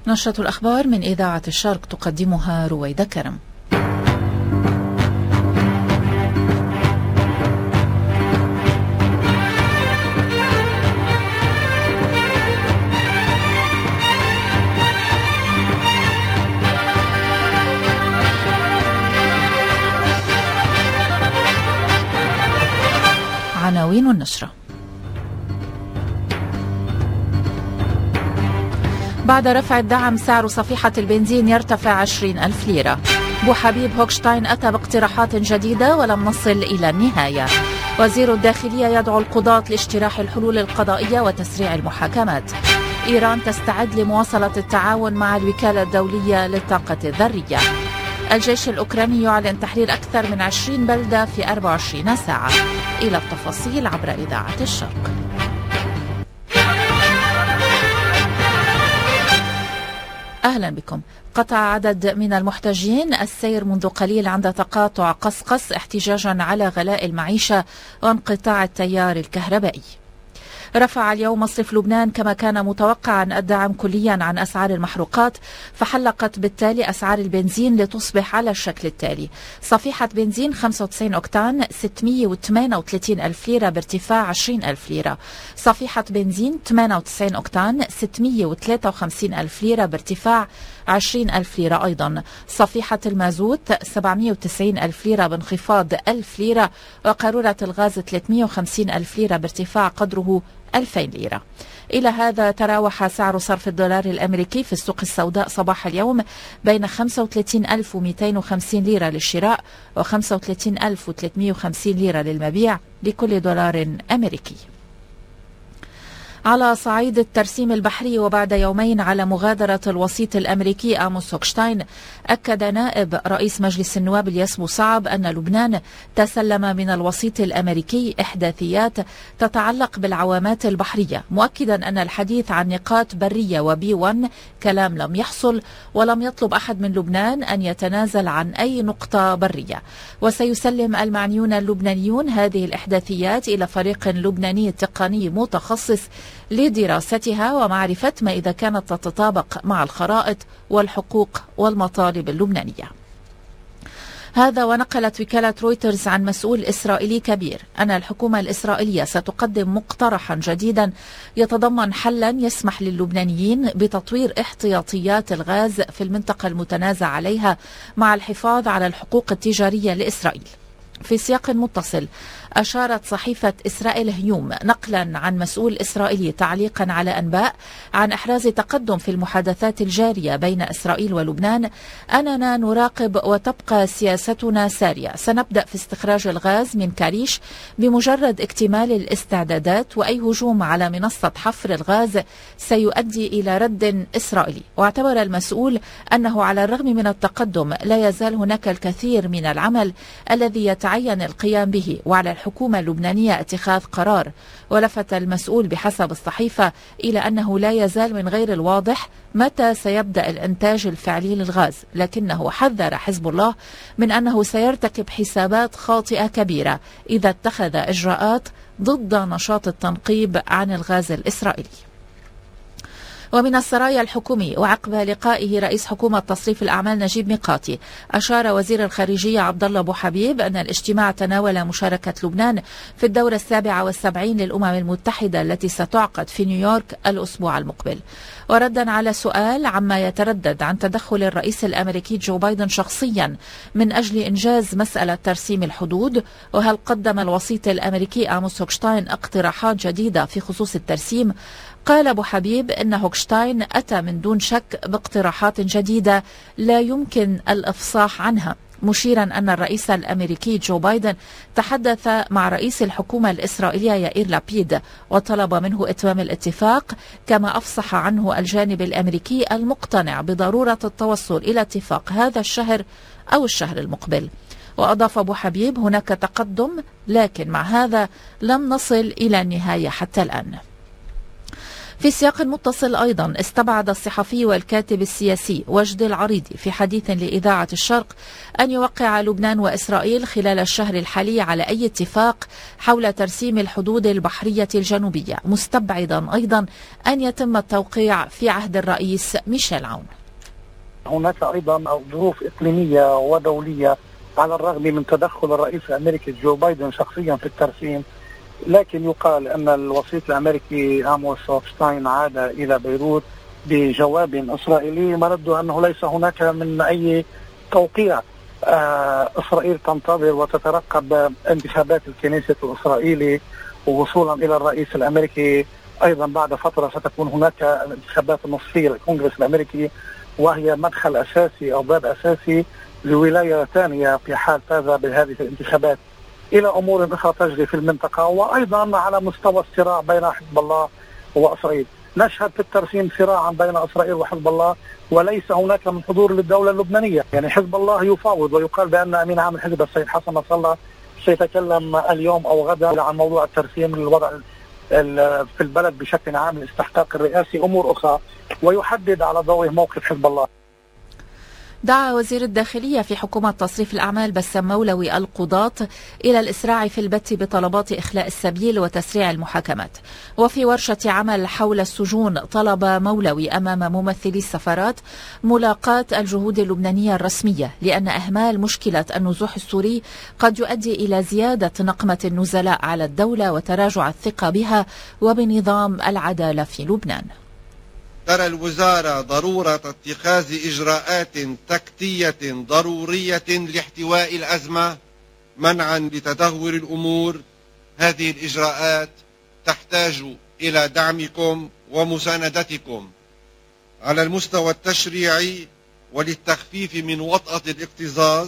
نشرة الأخبار من إذاعة الشرق تقدمها رويدة كرم. عناوين النشرة. بعد رفع الدعم سعر صفيحة البنزين يرتفع 20,000 ليرة. بوحبيب هوكشتاين أتى باقتراحات جديدة ولم نصل إلى النهاية. وزير الداخلية يدعو القضاة لاجتراح الحلول القضائية وتسريع المحاكمات. إيران تستعد لمواصلة التعاون مع الوكالة الدولية للطاقة الذرية. الجيش الأوكراني يعلن تحرير أكثر من 20 بلدة في 24 ساعة. إلى التفاصيل عبر إذاعة الشرق. أهلا بكم. قطع عدد من المحتجين السير منذ قليل عند تقاطع قصقص احتجاجا على غلاء المعيشة وانقطاع التيار الكهربائي. رفع اليوم مصرف لبنان كما كان متوقعا الدعم كليا عن أسعار المحروقات، فحلقت بالتالي أسعار البنزين لتصبح على الشكل التالي: صفيحة بنزين 95 أوكتان 638 ألف ليرة بارتفاع 20 ألف ليرة. صفيحة بنزين 98 أوكتان 653 ألف ليرة بارتفاع 20 ألف ليرة أيضا. صفيحة المازوت 790 ألف ليرة بانخفاض 1000 ليرة. وقارورة الغاز 350 ألف ليرة بارتفاع قدره 2000 ليرة. إلى هذا تراوح سعر صرف الدولار الأمريكي في السوق السوداء صباح اليوم بين 35,250 ليرة للشراء و 35,350 ليرة للمبيع لكل دولار أمريكي. على صعيد الترسيم البحري، وبعد يومين على مغادرة الوسيط الأمريكي آموس هوكشتاين، أكد نائب رئيس مجلس النواب الياس بوصعب أن لبنان تسلم من الوسيط الأمريكي إحداثيات تتعلق بالعوامات البحرية، مؤكدا أن الحديث عن نقاط برية وبي 1 كلام لم يحصل، ولم يطلب أحد من لبنان أن يتنازل عن أي نقطة برية. وسيسلم المعنيون اللبنانيون هذه الإحداثيات إلى فريق لبناني تقني متخصص لدراستها ومعرفة ما إذا كانت تتطابق مع الخرائط والحقوق والمطالب اللبنانية. هذا ونقلت وكالة رويترز عن مسؤول إسرائيلي كبير أن الحكومة الإسرائيلية ستقدم مقترحا جديدا يتضمن حلا يسمح للبنانيين بتطوير احتياطيات الغاز في المنطقة المتنازع عليها مع الحفاظ على الحقوق التجارية لإسرائيل. في سياق متصل، أشارت صحيفة إسرائيل هيوم نقلا عن مسؤول إسرائيلي تعليقا على أنباء عن إحراز تقدم في المحادثات الجارية بين إسرائيل ولبنان: أننا نراقب وتبقى سياستنا سارية. سنبدأ في استخراج الغاز من كاريش بمجرد اكتمال الاستعدادات، وأي هجوم على منصة حفر الغاز سيؤدي إلى رد إسرائيلي. واعتبر المسؤول أنه على الرغم من التقدم لا يزال هناك الكثير من العمل الذي يتعين القيام به، وعلى الحكومة اللبنانية اتخاذ قرار. ولفت المسؤول بحسب الصحيفة إلى أنه لا يزال من غير الواضح متى سيبدأ الإنتاج الفعلي للغاز، لكنه حذر حزب الله من أنه سيرتكب حسابات خاطئة كبيرة إذا اتخذ إجراءات ضد نشاط التنقيب عن الغاز الإسرائيلي. ومن السرايا الحكومي، وعقب لقائه رئيس حكومة تصريف الأعمال نجيب ميقاتي، أشار وزير الخارجية عبد الله بوحبيب أن الاجتماع تناول مشاركة لبنان في الدورة 77 للأمم المتحدة التي ستعقد في نيويورك الأسبوع المقبل. وردا على سؤال عما يتردد عن تدخل الرئيس الأمريكي جو بايدن شخصيا من أجل إنجاز مسألة ترسيم الحدود، وهل قدم الوسيط الأمريكي آموس هوكشتاين اقتراحات جديدة في خصوص الترسيم، قال أبو حبيب إن هوكشتاين أتى من دون شك باقتراحات جديدة لا يمكن الإفصاح عنها، مشيرا أن الرئيس الأمريكي جو بايدن تحدث مع رئيس الحكومة الإسرائيلية يائير لابيد وطلب منه إتمام الاتفاق، كما أفصح عنه الجانب الأمريكي المقتنع بضرورة التوصل إلى اتفاق هذا الشهر أو الشهر المقبل. وأضاف أبو حبيب: هناك تقدم، لكن مع هذا لم نصل إلى النهاية حتى الآن. في سياق متصل أيضا استبعد الصحفي والكاتب السياسي وجد العريضي في حديث لإذاعة الشرق أن يوقع لبنان وإسرائيل خلال الشهر الحالي على أي اتفاق حول ترسيم الحدود البحرية الجنوبية، مستبعدا أيضا أن يتم التوقيع في عهد الرئيس ميشيل عون. هناك أيضا ظروف إقليمية ودولية على الرغم من تدخل الرئيس الأمريكي جو بايدن شخصيا في الترسيم، لكن يقال أن الوسيط الأمريكي آموس هوفشتاين عاد إلى بيروت بجواب إسرائيلي مرده أنه ليس هناك من أي توقيع. إسرائيل تنتظر وتترقب انتخابات الكنيسة الإسرائيلي ووصولا إلى الرئيس الأمريكي. أيضا بعد فترة ستكون هناك الانتخابات النصفية للكونغرس الأمريكي، وهي مدخل أساسي أو باب أساسي لولاية ثانية في حال فاز بهذه الانتخابات، إلى أمور أخرى تجري في المنطقة. وأيضا على مستوى الصراع بين حزب الله وإسرائيل، نشهد في الترسيم صراعا بين إسرائيل وحزب الله وليس هناك من حضور للدولة اللبنانية. يعني حزب الله يفاوض، ويقال بأن أمين عام الحزب السيد حسن نصر الله سيتكلم اليوم أو غدا عن موضوع الترسيم للوضع في البلد بشكل عام، الاستحقاق الرئاسي، أمور أخرى، ويحدد على ضوء موقف حزب الله. دعا وزير الداخلية في حكومة تصريف الأعمال بسام مولوي القضاة إلى الإسراع في البت بطلبات إخلاء السبيل وتسريع المحاكمات. وفي ورشة عمل حول السجون طلب مولوي أمام ممثلي السفارات ملاقاة الجهود اللبنانية الرسمية، لأن إهمال مشكلة النزوح السوري قد يؤدي إلى زيادة نقمة النزلاء على الدولة وتراجع الثقة بها وبنظام العدالة في لبنان. ترى الوزارة ضرورة اتخاذ إجراءات تكتية ضرورية لاحتواء الأزمة منعا لتدهور الأمور. هذه الإجراءات تحتاج إلى دعمكم ومساندتكم على المستوى التشريعي. وللتخفيف من وطأة الاكتظاظ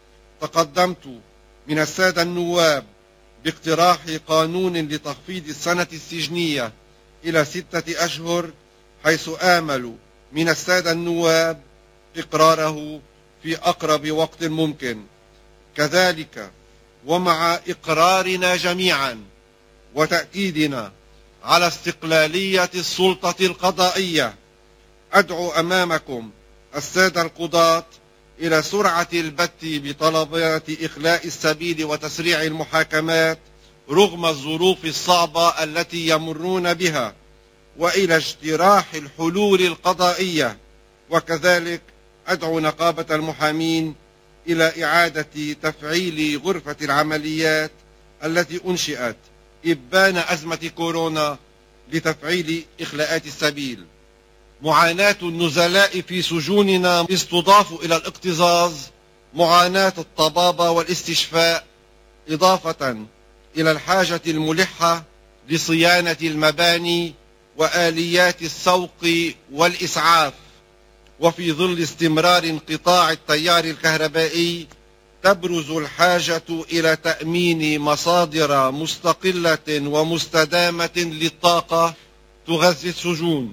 تقدمت من السادة النواب باقتراح قانون لتخفيض السنة السجنية إلى 6 أشهر، حيث آمل من السادة النواب إقراره في أقرب وقت ممكن. كذلك ومع إقرارنا جميعا وتأكيدنا على استقلالية السلطة القضائية، أدعو أمامكم السادة القضاة إلى سرعة البت بطلبات إخلاء السبيل وتسريع المحاكمات رغم الظروف الصعبة التي يمرون بها، وإلى اجتراح الحلول القضائية. وكذلك أدعو نقابة المحامين إلى إعادة تفعيل غرفة العمليات التي أنشئت إبان أزمة كورونا لتفعيل إخلاءات السبيل. معاناة النزلاء في سجوننا استضافوا إلى الاكتظاظ معاناة الطبابة والاستشفاء، إضافة إلى الحاجة الملحة لصيانة المباني وآليات السوق والإسعاف. وفي ظل استمرار انقطاع التيار الكهربائي تبرز الحاجة إلى تأمين مصادر مستقلة ومستدامة للطاقة تغذي السجون.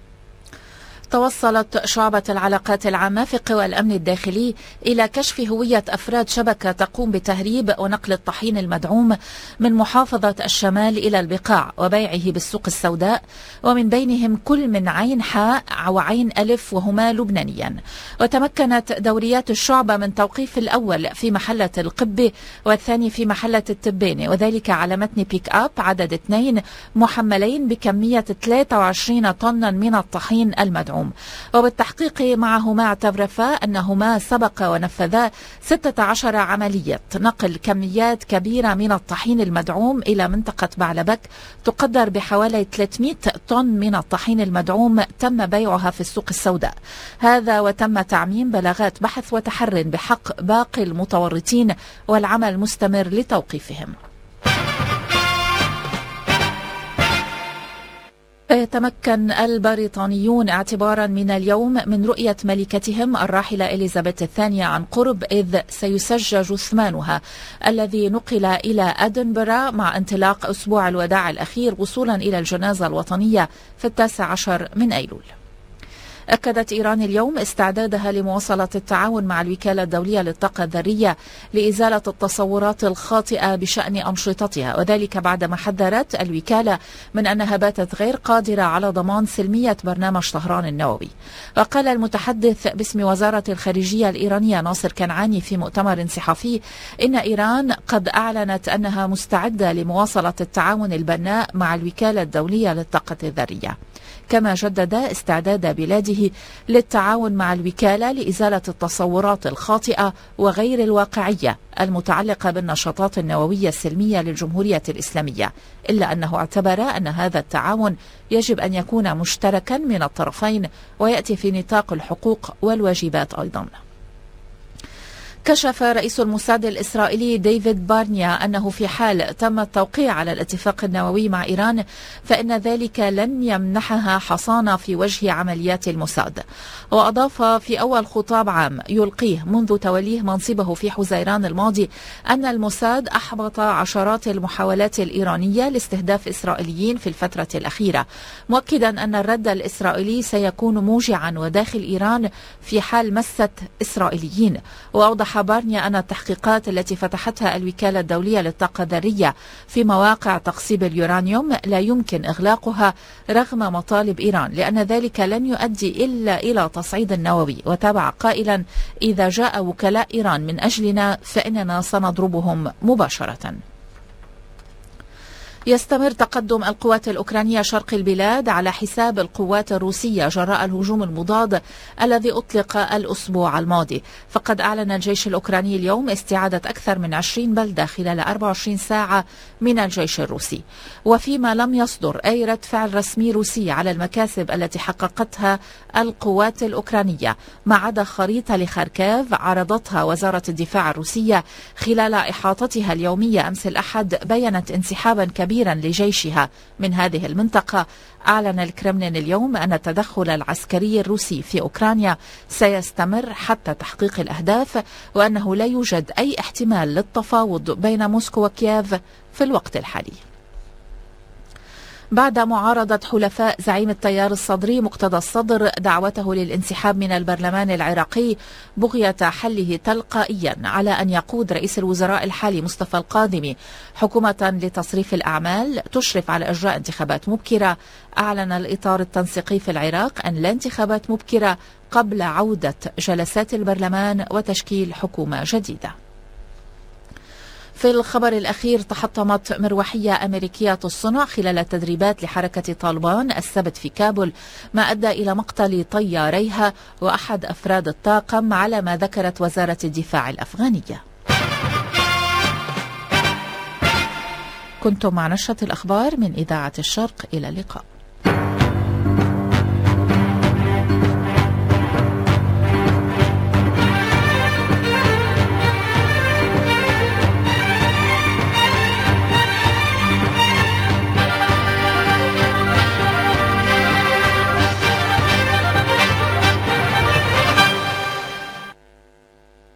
توصلت شعبة العلاقات العامة في قوى الأمن الداخلي إلى كشف هوية أفراد شبكة تقوم بتهريب ونقل الطحين المدعوم من محافظة الشمال إلى البقاع وبيعه بالسوق السوداء، ومن بينهم كل من عين حاء وعين ألف وهما لبنانيا. وتمكنت دوريات الشعبة من توقيف الأول في محلة القبة والثاني في محلة التبانة، وذلك على متن بيك أب عدد 2 محملين بكمية 23 طنا من الطحين المدعوم. وبالتحقيق معهما اعترفا أنهما سبق ونفذا 16 عملية نقل كميات كبيرة من الطحين المدعوم إلى منطقة بعلبك تقدر بحوالي 300 طن من الطحين المدعوم تم بيعها في السوق السوداء. هذا وتم تعميم بلاغات بحث وتحر بحق باقي المتورطين والعمل مستمر لتوقيفهم. يتمكن البريطانيون اعتبارا من اليوم من رؤية ملكتهم الراحلة إليزابيث الثانية عن قرب، إذ سيسجل جثمانها الذي نقل إلى أدنبرا مع انطلاق أسبوع الوداع الأخير وصولا إلى الجنازة الوطنية في 19 من أيلول. أكدت إيران اليوم استعدادها لمواصلة التعاون مع الوكالة الدولية للطاقة الذرية لإزالة التصورات الخاطئة بشأن أنشطتها، وذلك بعدما حذرت الوكالة من أنها باتت غير قادرة على ضمان سلمية برنامج طهران النووي. وقال المتحدث باسم وزارة الخارجية الإيرانية ناصر كنعاني في مؤتمر صحفي إن إيران قد أعلنت أنها مستعدة لمواصلة التعاون البناء مع الوكالة الدولية للطاقة الذرية، كما جدد استعداد بلاده للتعاون مع الوكالة لإزالة التصورات الخاطئة وغير الواقعية المتعلقة بالنشاطات النووية السلمية للجمهورية الإسلامية، إلا أنه اعتبر أن هذا التعاون يجب أن يكون مشتركا من الطرفين ويأتي في نطاق الحقوق والواجبات أيضا. كشف رئيس الموساد الإسرائيلي ديفيد بارنيا أنه في حال تم التوقيع على الاتفاق النووي مع إيران فإن ذلك لن يمنحها حصانة في وجه عمليات الموساد. وأضاف في أول خطاب عام يلقيه منذ توليه منصبه في حزيران الماضي أن الموساد أحبط عشرات المحاولات الإيرانية لاستهداف إسرائيليين في الفترة الأخيرة، مؤكدا أن الرد الإسرائيلي سيكون موجعا وداخل إيران في حال مست إسرائيليين. وأوضح بارنيا أن التحقيقات التي فتحتها الوكالة الدولية للطاقة الذرية في مواقع تقصيب اليورانيوم لا يمكن إغلاقها رغم مطالب إيران، لأن ذلك لن يؤدي إلا إلى تصعيد النووي. وتابع قائلا: إذا جاء وكلاء إيران من أجلنا فإننا سنضربهم مباشرة. يستمر تقدم القوات الأوكرانية شرق البلاد على حساب القوات الروسية جراء الهجوم المضاد الذي أطلق الأسبوع الماضي، فقد أعلن الجيش الأوكراني اليوم استعادة أكثر من 20 بلدة خلال 24 ساعة من الجيش الروسي. وفيما لم يصدر أي رد فعل رسمي روسي على المكاسب التي حققتها القوات الأوكرانية ما عدا خريطة لخاركيف عرضتها وزارة الدفاع الروسية خلال إحاطتها اليومية أمس الأحد، بيّنت انسحابا كبيرا لجيشها من هذه المنطقة. أعلن الكرملين اليوم أن التدخل العسكري الروسي في أوكرانيا سيستمر حتى تحقيق الأهداف، وأنه لا يوجد أي احتمال للتفاوض بين موسكو وكييف في الوقت الحالي. بعد معارضة حلفاء زعيم التيار الصدري مقتدى الصدر دعوته للانسحاب من البرلمان العراقي بغية حله تلقائيا على أن يقود رئيس الوزراء الحالي مصطفى القادمي حكومة لتصريف الأعمال تشرف على إجراء انتخابات مبكرة، أعلن الإطار التنسيقي في العراق أن لا انتخابات مبكرة قبل عودة جلسات البرلمان وتشكيل حكومة جديدة. في الخبر الأخير، تحطمت مروحية أمريكية الصنع خلال التدريبات لحركة طالبان السبت في كابول، ما أدى إلى مقتل طياريها وأحد أفراد الطاقم على ما ذكرت وزارة الدفاع الأفغانية. كنتم مع نشرة الأخبار من إذاعة الشرق، إلى اللقاء.